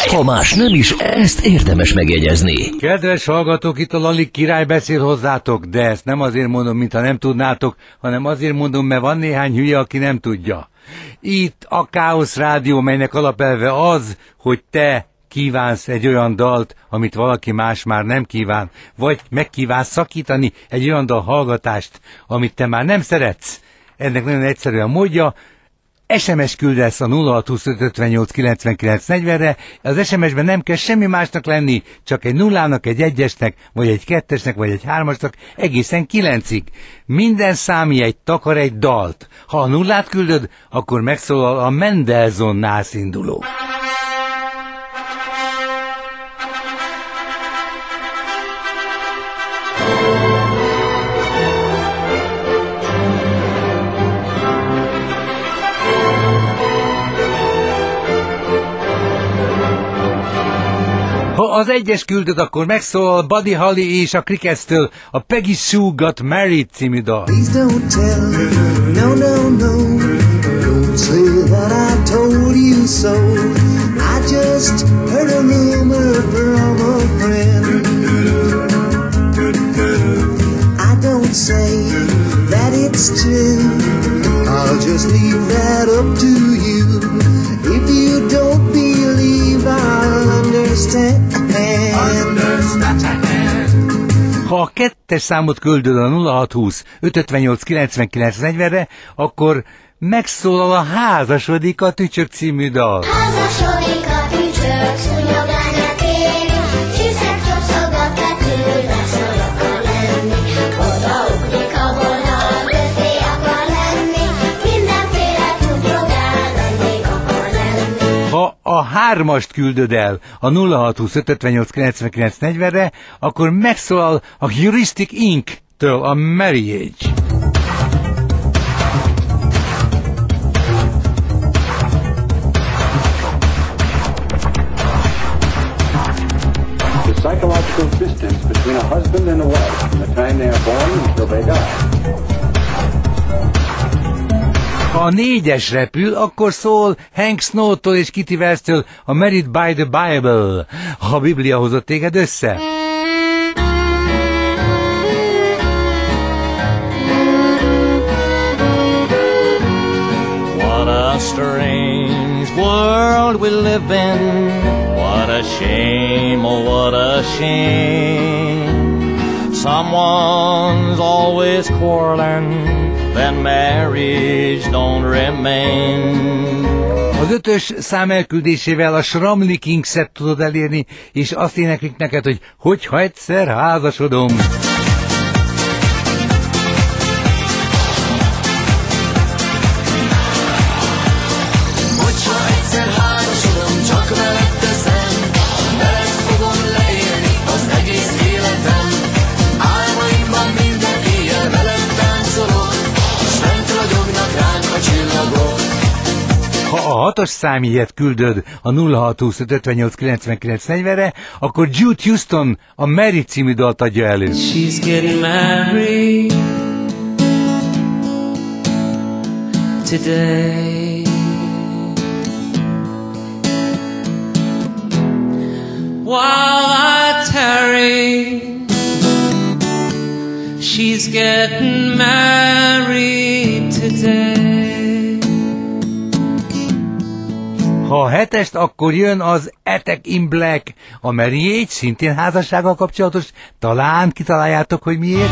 Ha más nem is, ezt érdemes megjegyezni. Kedves hallgatók, itt a Lali király beszél hozzátok, de ezt nem azért mondom, mintha nem tudnátok, hanem azért mondom, mert van néhány hülye, aki nem tudja. Itt a Káosz Rádió, melynek alapelve az, hogy te kívánsz egy olyan dalt, amit valaki más már nem kíván, vagy megkívánsz szakítani egy olyan dal hallgatást, amit te már nem szeretsz. Ennek nagyon egyszerű a módja. SMS küldesz a 0625589940-re, az SMS-ben nem kell semmi másnak lenni, csak egy nullának, egy egyesnek, vagy egy kettesnek, vagy egy hármasnak, egészen 9-ig. Minden számjegy takar egy dalt. Ha a nullát küldöd, akkor megszólal a Mendelssohn nászinduló. Ha az egyes küldöd, akkor megszólal Buddy Holly és a Crickets-től a Peggy Sue Got Married című dal. Please don't tell, no, no, no, don't say that I told you so. I just heard a rumor from a friend. I don't say that it's true, I'll just leave that up to you. If you don't believe, I'll understand. Ha a kettes számot küldöd a 0620 558 9940-re, akkor megszólal a Házasodik a tücsök című dal. Házasodik a tücsök, szúnyogányát éri, csiszek csoszog a tetőre, szor akar lenni, odaugrik a vonal, közé akar lenni, mindenféle tudrogál, vendég akar lenni. Ha a hármast küldöd el a 0620 558 9940-re, akkor megszólal a Heuristic Inc.-től a Marriage. The psychological distance between a husband and a wife from the time they are born until they die. Ha a négyes repül, akkor szól Hank Snow-tól és Kitty Wells-től a Married by the Bible, ha a Biblia hozott téged össze. What a strange world we live in. What a shame, oh what a shame. Someone's always quarreling, then marriage don't remain. Az 5-ös szám elküldésével a Shramli Kings-et tudod elérni, és azt éneklik neked, hogy hogyha egyszer házasodom. Ha a 6-os számjegyet küldöd a 0620 558 9940-re, akkor Jude Houston a Mary című dalt adja elő. She's getting married today. While I tarry, she's getting married today. Ha a 7-est, akkor jön az Attack in Black, a Marriage, szintén házassággal kapcsolatos, talán kitaláljátok, hogy miért.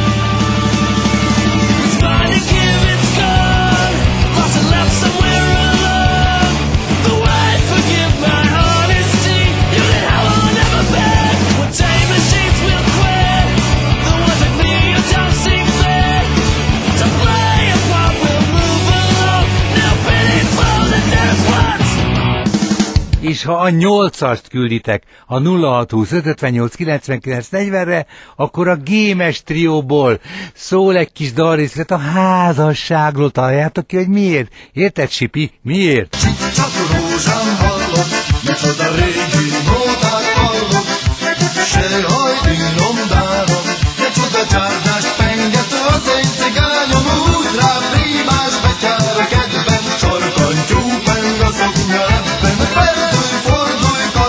És ha a 8-ast külditek a 0620 558 9940-re, akkor a Gémes trióból szól egy kis dalrészlet a házasságról. Találjátok ki, hogy miért? Érted, Sipi? Miért? Csak rózsám hallok, micsoda régi nótát hallok, se hajtűnom dárom, micsoda csárdás penget az én cigányom, úgy rám rímás betyár a kedven, sarkantyú peng a szoknya ebben, fordulj, fordulj,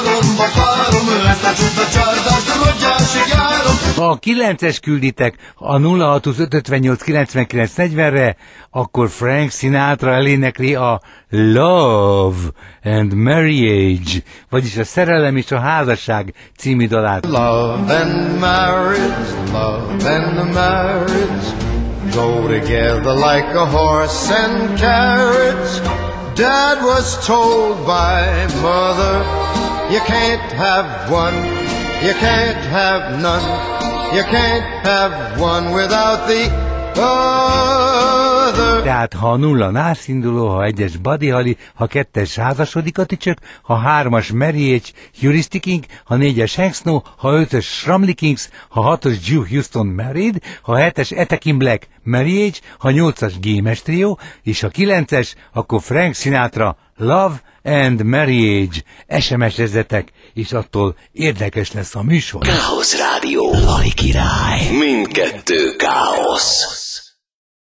Ha a 9-es külditek a 0625589940-re, akkor Frank Sinatra elénekli a Love and Marriage, vagyis a Szerelem és a Házasság című dalát. Love and marriage go together like a horse and carriage. Dad was told by mother, you can't have one, you can't have none, you can't have one without the other. Tehát ha a 0 nászinduló, ha 1-es Buddy Holly, ha 2-es házasodik a tücsök, ha 3-as Marriage, Heuristic Inc., ha 4-es Hank Snow, ha 5-ös Shramley Kings, ha 6-os Joe Houston Married, ha 7-es Etekin Black Marriage, ha 8-as Gémes Trio, és ha 9-es, akkor Frank Sinatra Love and Marriage. SMS-ezzetek, és attól érdekes lesz a műsor. Káosz Rádió. Lali király. Mindkettő káosz.